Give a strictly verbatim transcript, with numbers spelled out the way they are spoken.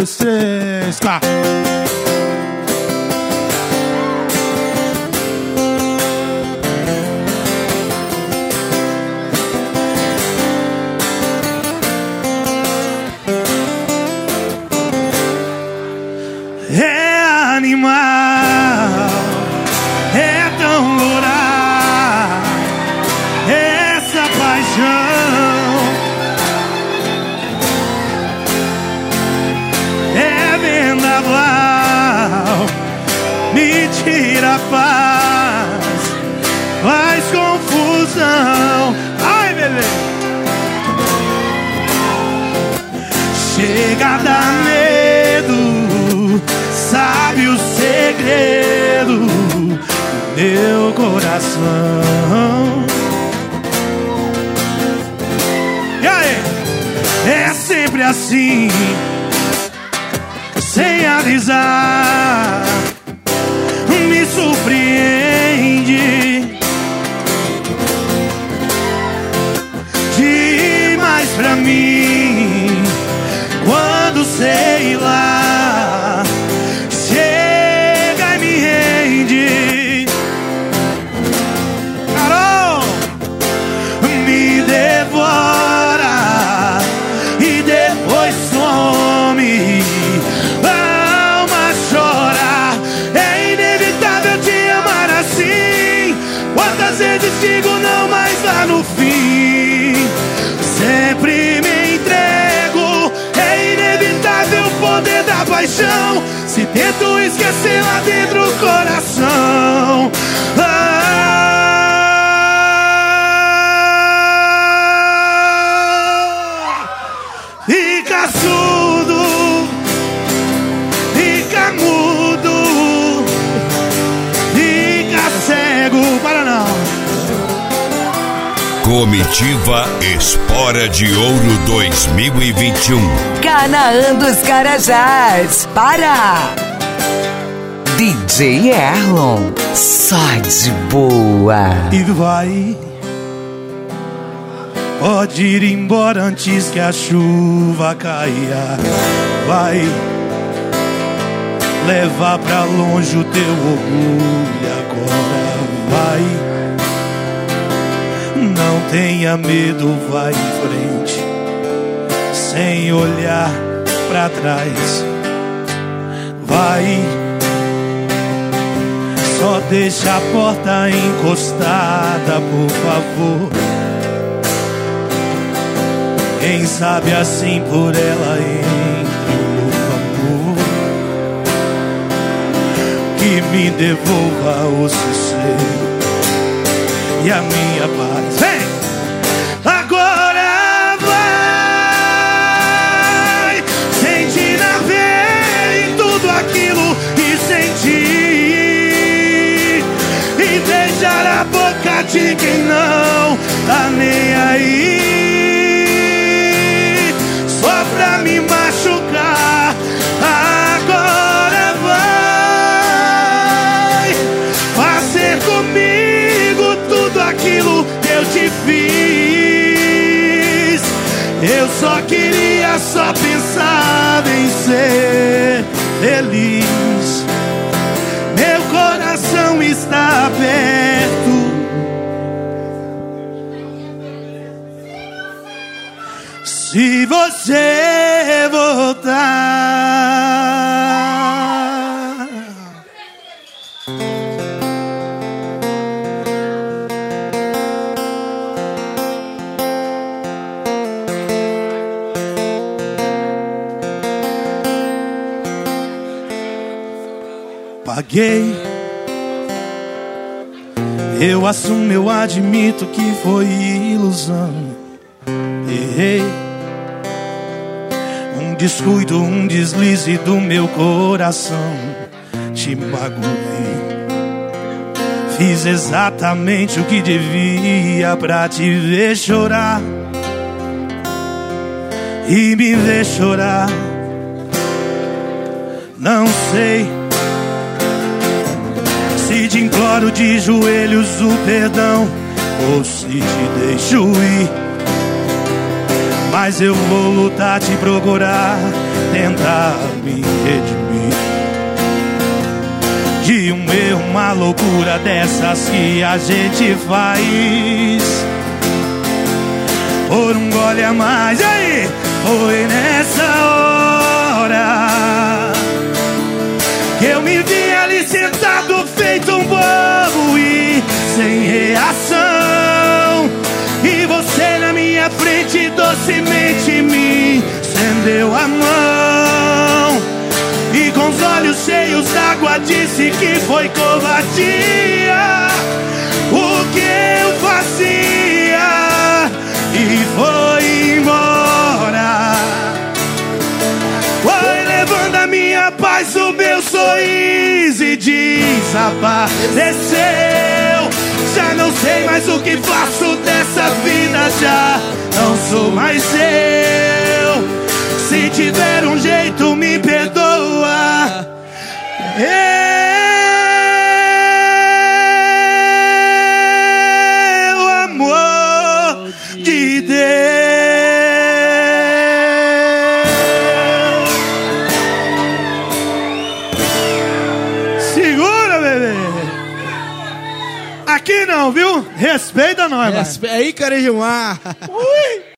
dois, três, quatro. É animal, é tão voraz essa paixão, é vendaval, me tira a paz, faz confusão. Ai, bebê, chega a dar medo, sabe o segredo do meu coração. E aí? É sempre assim, sem avisar, me surpreende demais pra mim. Quando sei lá, chega e me rende. Carol, me devora e depois some. Alma chora, é inevitável te amar assim. Quantas vezes digo não, mas lá no fim sempre me entrego. É inevitável o poder da paixão. Se tento esquecer, lá dentro o coração ah, fica surdo, fica mudo, fica cego. Para não. Comitiva Espora de Ouro dois mil e vinte e um. Canaã dos Carajás. Para! D J Erlon, só de boa. E vai, pode ir embora antes que a chuva caia. Vai levar pra longe o teu orgulho agora. Vai, não tenha medo, vai em frente, sem olhar pra trás. Vai, só deixa a porta encostada, por favor. Quem sabe assim por ela entre o novo amor que me devolva o sossego e a minha paz. Vem! Agora vai, sente na veia em tudo aquilo que senti, e beijar a boca de quem não tá nem aí, só pra me machucar. Agora vai fazer comigo tudo aquilo que eu te fiz. Eu só queria, só pensar em ser feliz. Meu coração está aberto. Se você voltar. Paguei, eu assumo, eu admito que foi ilusão. Errei, um descuido, um deslize do meu coração. Te magoei, fiz exatamente o que devia pra te ver chorar e me ver chorar. Não sei se te imploro de joelhos o perdão ou se te deixo ir. mas eu vou lutar, te procurar, tentar me redimir de um erro, uma loucura dessas que a gente faz. Por um gole a mais, e aí? Foi nessa hora que eu me vi ali sentado feito um bobo e sem reação. E você na minha frente docemente me estendeu a mão e com os olhos cheios d'água disse que foi covardia o que eu fazia, e foi embora. Foi levando a minha paz, o meu sorriso e desapareceu. Já não sei mais o que faço dessa vida, já não sou mais eu. Se tiver um jeito, me perdoa. Eu, amor de Deus. Segura, bebê. Aqui não, viu? Respeita nós, Respe... Aí, Carejumar. Ui.